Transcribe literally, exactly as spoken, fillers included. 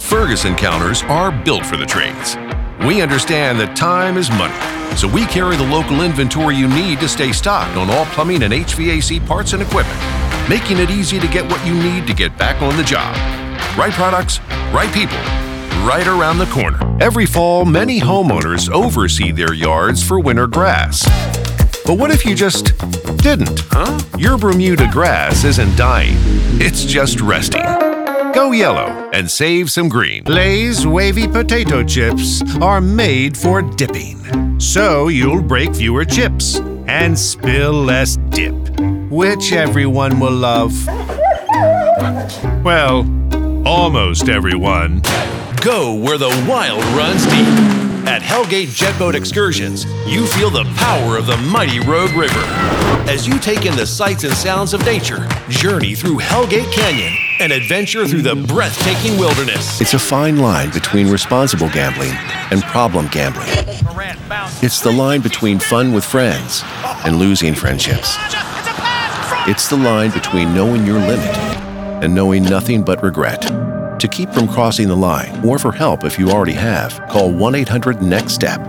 Ferguson counters are built for the trades. We understand that time is money, so we carry the local inventory you need to stay stocked on all plumbing and H V A C parts and equipment, making it easy to get what you need to get back on the job. Right products, right people, right around the corner. Every fall, many homeowners oversee their yards for winter grass. But what if you just didn't, huh? Your Bermuda grass isn't dying, it's just resting. Go yellow and save some green. Lay's wavy potato chips are made for dipping, so you'll break fewer chips and spill less dip, which everyone will love. Well, almost everyone. Go where the wild runs deep. At Hellgate Jet Boat Excursions, you feel the power of the mighty Rogue River as you take in the sights and sounds of nature, journey through Hellgate Canyon, and adventure through the breathtaking wilderness. It's a fine line between responsible gambling and problem gambling. It's the line between fun with friends and losing friendships. It's the line between knowing your limit and knowing nothing but regret. To keep from crossing the line, or for help if you already have, call one eight hundred next step.